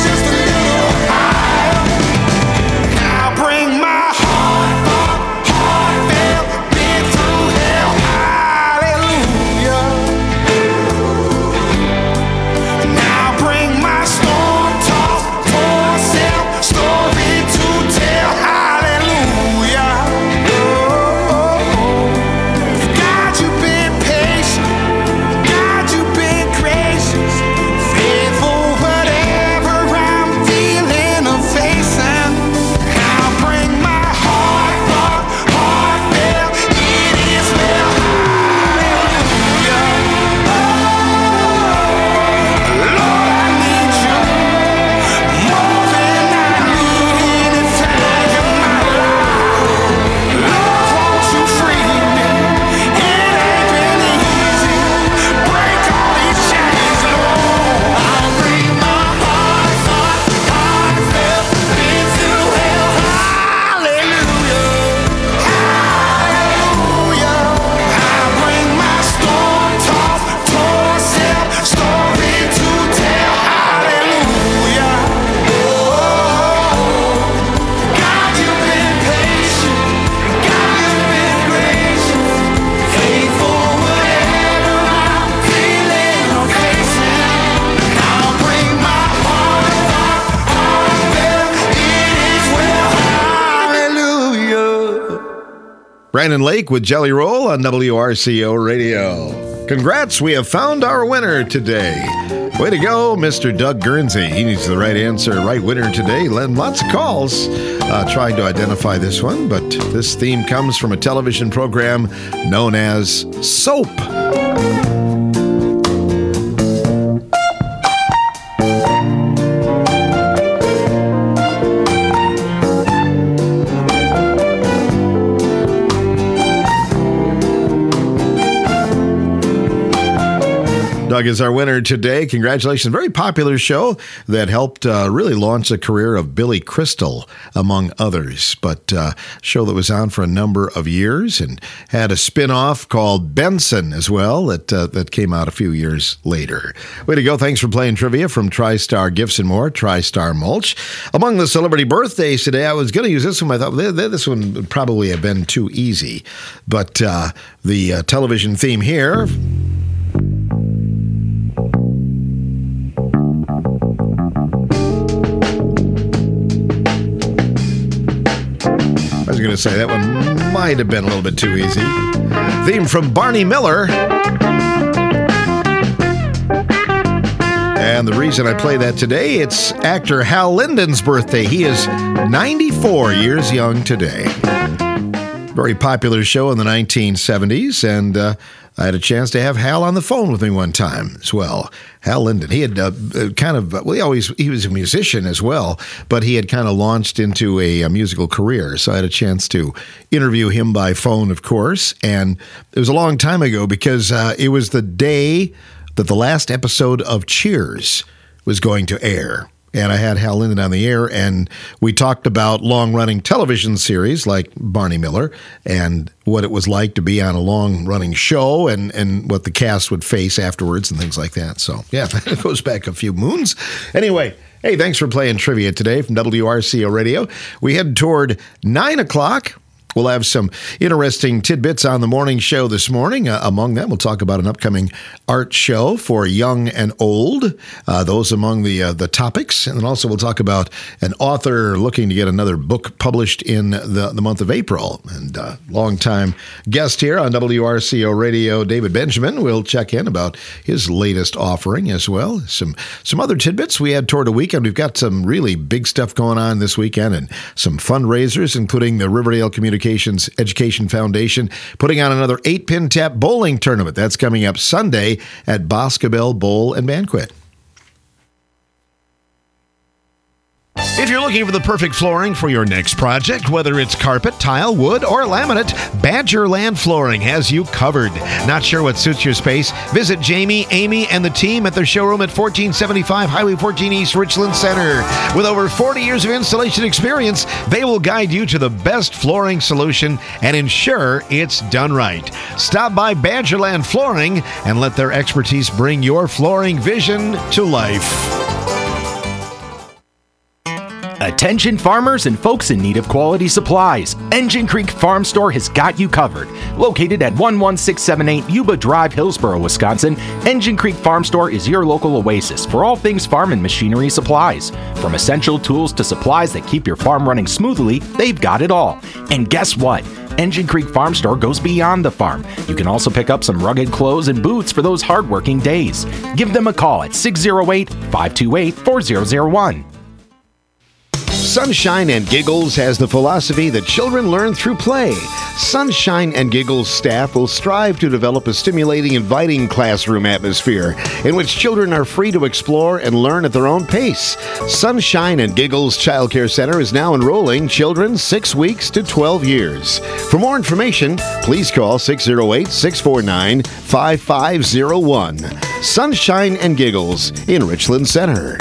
Brandon Lake with Jelly Roll on W R C O Radio. Congrats, we have found our winner today. Way to go, Mister Doug Guernsey. He needs the right answer, right winner today. Lots of calls uh, trying to identify this one, but this theme comes from a television program known as Soap. Doug is our winner today. Congratulations. Very popular show that helped uh, really launch the career of Billy Crystal, among others. But uh, show that was on for a number of years and had a spin-off called Benson as well that uh, that came out a few years later. Way to go. Thanks for playing trivia from TriStar Gifts and More, TriStar Mulch. Among the celebrity birthdays today, I was going to use this one. I thought this one would probably have been too easy. But uh, the uh, television theme here... I was going to say that one might have been a little bit too easy. Theme from Barney Miller. And the reason I play that today, it's actor Hal Linden's birthday. He is ninety-four years young today. Very popular show in the nineteen seventies, and uh, I had a chance to have Hal on the phone with me one time as well. Hal Linden, he had uh, kind of, well, he always, he was a musician as well, but he had kind of launched into a, a musical career. So I had a chance to interview him by phone, of course. And it was a long time ago because uh, it was the day that the last episode of Cheers was going to air. And I had Hal Linden on the air, and we talked about long-running television series like Barney Miller and what it was like to be on a long-running show and, and what the cast would face afterwards and things like that. So, yeah, it goes back a few moons. Anyway, hey, thanks for playing trivia today from W R C O Radio. We head toward nine o'clock. We'll have some interesting tidbits on the morning show this morning. Uh, among them, we'll talk about an upcoming art show for young and old, uh, those among the uh, the topics. And then also we'll talk about an author looking to get another book published in the, the month of April. And uh, longtime guest here on W R C O Radio, David Benjamin, will check in about his latest offering as well. Some, some other tidbits we had toward the weekend. We've got some really big stuff going on this weekend and some fundraisers, including the Riverdale Communications Education Foundation putting on another eight-pin tap bowling tournament. That's coming up Sunday at Boscobel Bowl and Banquet. If you're looking for the perfect flooring for your next project, whether it's carpet, tile, wood, or laminate, Badgerland Flooring has you covered. Not sure what suits your space? Visit Jamie, Amy, and the team at their showroom at fourteen seventy-five Highway fourteen East, Richland Center. With over forty years of installation experience, they will guide you to the best flooring solution and ensure it's done right. Stop by Badgerland Flooring and let their expertise bring your flooring vision to life. Attention farmers and folks in need of quality supplies. Engine Creek Farm Store has got you covered. Located at one one six seven eight Yuba Drive, Hillsboro, Wisconsin, Engine Creek Farm Store is your local oasis for all things farm and machinery supplies. From essential tools to supplies that keep your farm running smoothly, they've got it all. And guess what? Engine Creek Farm Store goes beyond the farm. You can also pick up some rugged clothes and boots for those hardworking days. Give them a call at six oh eight, five two eight, four oh oh one. Sunshine and Giggles has the philosophy that children learn through play. Sunshine and Giggles staff will strive to develop a stimulating, inviting classroom atmosphere in which children are free to explore and learn at their own pace. Sunshine and Giggles Child Care Center is now enrolling children six weeks to twelve years. For more information, please call six oh eight, six four nine, five five oh one. Sunshine and Giggles in Richland Center.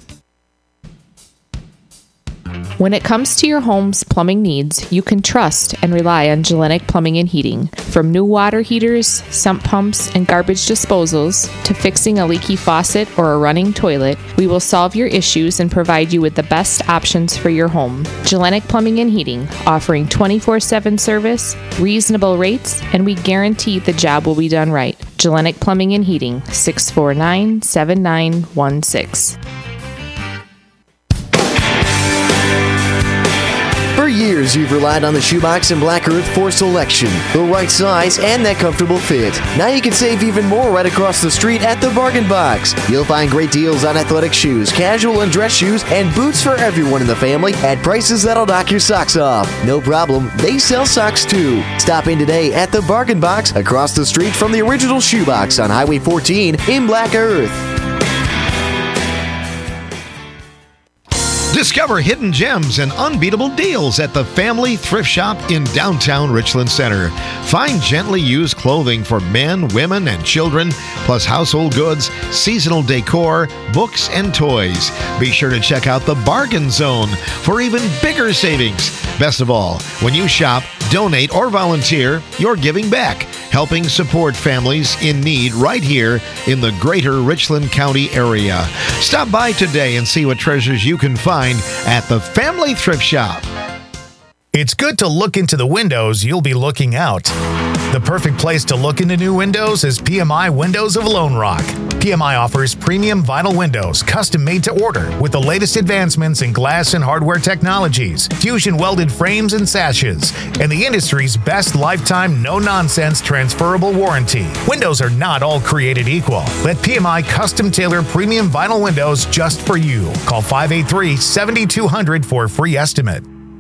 When it comes to your home's plumbing needs, you can trust and rely on Gellenic Plumbing and Heating. From new water heaters, sump pumps, and garbage disposals, to fixing a leaky faucet or a running toilet, we will solve your issues and provide you with the best options for your home. Gellenic Plumbing and Heating, offering twenty-four seven service, reasonable rates, and we guarantee the job will be done right. Gellenic Plumbing and Heating, six four nine, seven nine one six. years, you've relied on the Shoebox and Black Earth for selection, the right size, and that comfortable fit. Now you can save even more right across the street at the Bargain Box. You'll find great deals on athletic shoes, casual and dress shoes, and boots for everyone in the family at prices that'll knock your socks off. No problem, they sell socks too. Stop in today at the Bargain Box across the street from the original Shoebox on Highway fourteen in Black Earth. Discover hidden gems and unbeatable deals at the Family Thrift Shop in downtown Richland Center. Find gently used clothing for men, women, and children, plus household goods, seasonal decor, books, and toys. Be sure to check out the Bargain Zone for even bigger savings. Best of all, when you shop, donate, or volunteer, you're giving back, helping support families in need right here in the greater Richland County area. Stop by today and see what treasures you can find at the Family Thrift Shop. It's good to look into the windows you'll be looking out. The perfect place to look into new windows is P M I Windows of Lone Rock. P M I offers premium vinyl windows, custom made to order, with the latest advancements in glass and hardware technologies, fusion welded frames and sashes, and the industry's best lifetime no-nonsense transferable warranty. Windows are not all created equal. Let P M I custom tailor premium vinyl windows just for you. Call five eight three, seven two zero zero for a free estimate.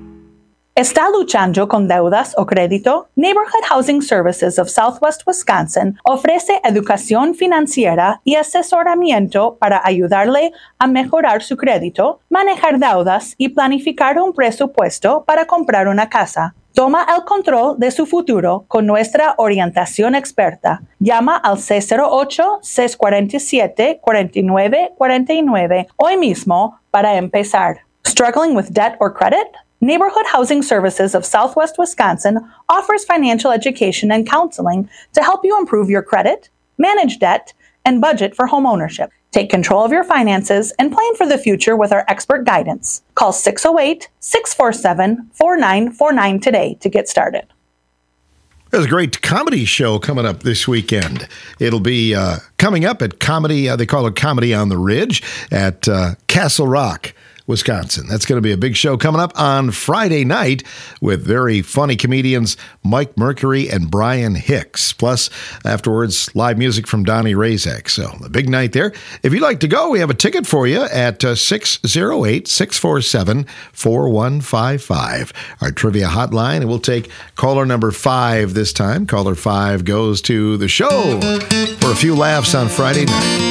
¿Está luchando con deudas o crédito? Neighborhood Housing Services of Southwest Wisconsin ofrece educación financiera y asesoramiento para ayudarle a mejorar su crédito, manejar deudas y planificar un presupuesto para comprar una casa. Toma el control de su futuro con nuestra orientación experta. Llama al seis cero ocho, seis cuatro siete, cuatro nueve cuatro nueve hoy mismo para empezar. Struggling with debt or credit? Neighborhood Housing Services of Southwest Wisconsin offers financial education and counseling to help you improve your credit, manage debt, and budget for homeownership. Take control of your finances and plan for the future with our expert guidance. Call six oh eight, six four seven, four nine four nine today to get started. There's a great comedy show coming up this weekend. It'll be uh, coming up at Comedy, uh, they call it Comedy on the Ridge at uh, Castle Rock, Wisconsin. That's going to be a big show coming up on Friday night with very funny comedians Mike Mercury and Brian Hicks. Plus, afterwards, live music from Donnie Razak. So, a big night there. If you'd like to go, we have a ticket for you at uh, six oh eight, six four seven, four one five five. Our trivia hotline, and we'll take caller number five this time. Caller five goes to the show for a few laughs on Friday night.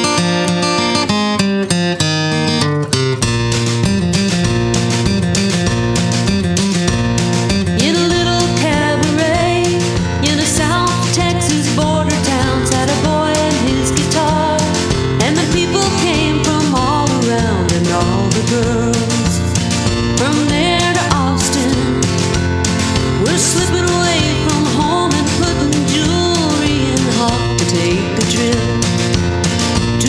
Slipping away from home and putting jewelry in hot to take the trip.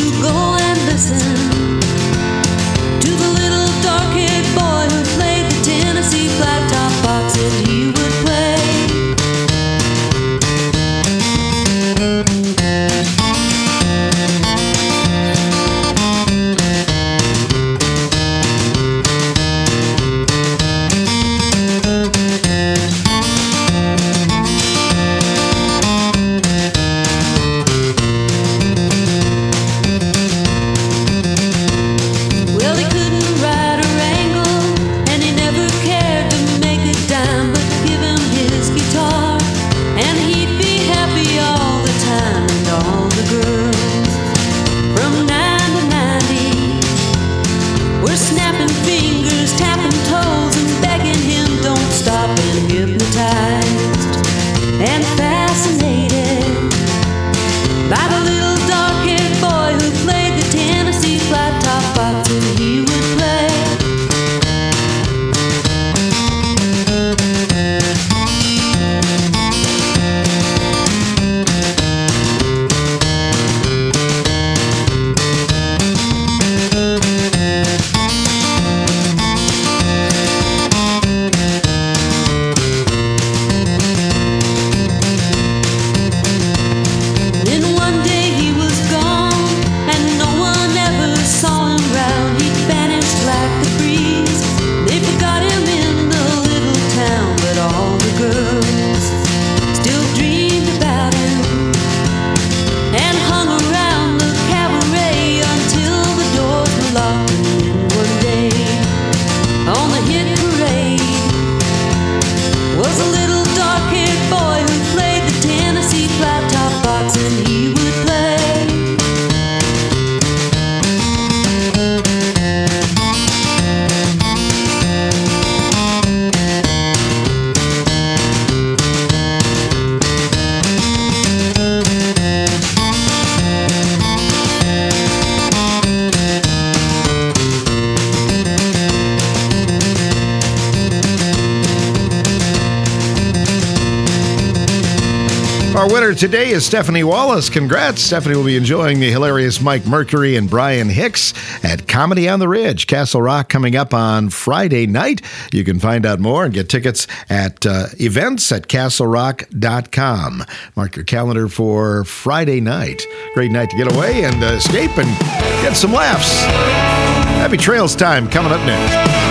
Our winner today is Stephanie Wallace. Congrats. Stephanie will be enjoying the hilarious Mike Mercury and Brian Hicks at Comedy on the Ridge, Castle Rock, coming up on Friday night. You can find out more and get tickets at uh, events at castle rock dot com. Mark your calendar for Friday night. Great night to get away and uh, escape and get some laughs. Happy Trails time coming up next.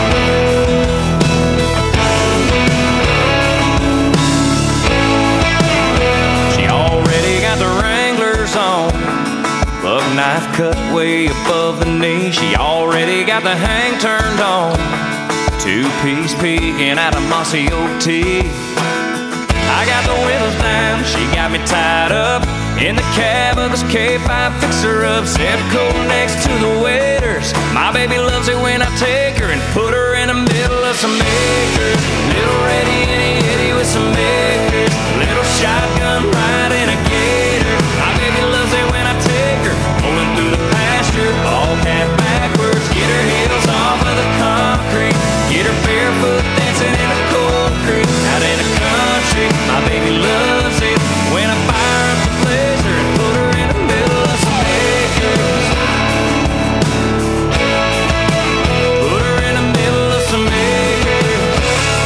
Knife cut way above the knee. She already got the hang turned on. Two-piece peeking out of mossy oak tea. I got the windows down. She got me tied up in the cab of this K five fixer-up. Set cold next to the waiters. My baby loves it when I take her and put her in the middle of some acres. Little ready itty itty with some acres. Little shotgun riding a gator. My baby loves it when I take her rolling through the pasture, ball cap backwards. Get her heels off of the concrete. Get her barefoot dancing in the cold creek. Out in the country, my baby loves it when I fire up the blazer and put her in the middle of some acres. Put her in the middle of some acres.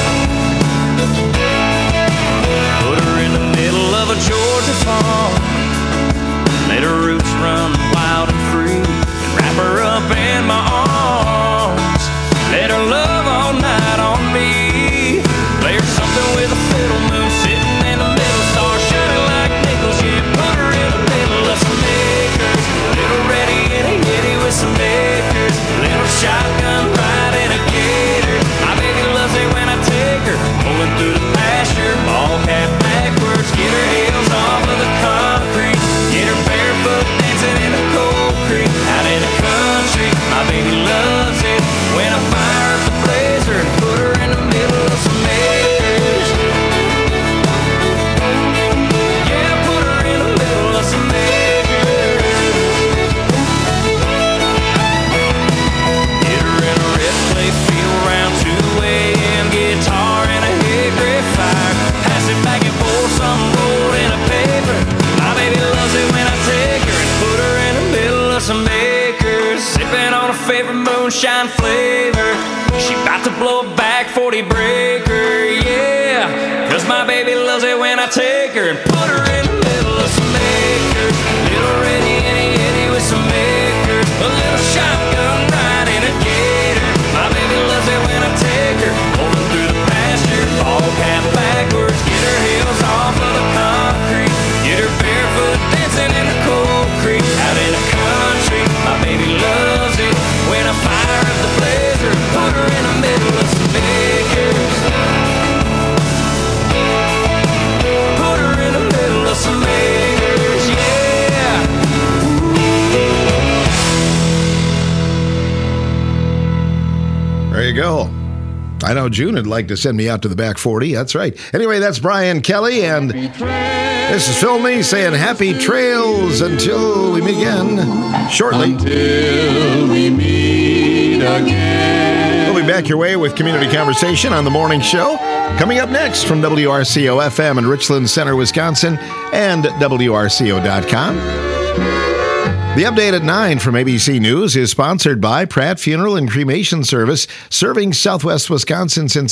Put her in the middle of a Georgia farm. Let her roots run wild and free, and wrap her up in my arms. Let her love all night on me. Play her something with a fiddle, moon sitting in the middle, stars shining like nickels. Yeah, put her in the middle of some acres. Little ready itty itty with some acres. Little shotgun riding a gator. My baby loves it when I take her pulling through the pasture, ball cap backwards. Get her heels off of the concrete. Get her barefoot dancing in the cold creek. Out in the country, my baby loves it when I fire up the blazer and put her in the middle of some acres. Yeah, put her in the middle of some acres. Get her in a red clay field around two a.m. Guitar and a hickory fire. Pass it back and forth, some rolled in a paper. My baby loves it when I take her and put her in the middle of some acres. Sipping on a favorite moonshine flavor. She about to blow a back forty breaker, yeah. Cause my baby loves it when I take her and put her in the middle of some acres. Little ready itty itty with some acres. A little shotgun riding a gator. My baby loves it when I take her rolling through the pasture, ball cap backwards. Get her heels off of the concrete. Get her barefoot dancing in the cold creek. Out in the country, my baby loves it when I fire up the blazer and put her in the middle of some acres. Put her in the middle of some acres, yeah. There you go. I know June would like to send me out to the back forty. That's right. Anyway, that's Brian Kelly, and this is Phil Me saying happy trails until we meet again shortly. Until we meet again. We'll be back your way with Community Conversation on the morning show. Coming up next from W R C O F M in Richland Center, Wisconsin, and W R C O dot com. The update at nine from A B C News is sponsored by Pratt Funeral and Cremation Service, serving Southwest Wisconsin since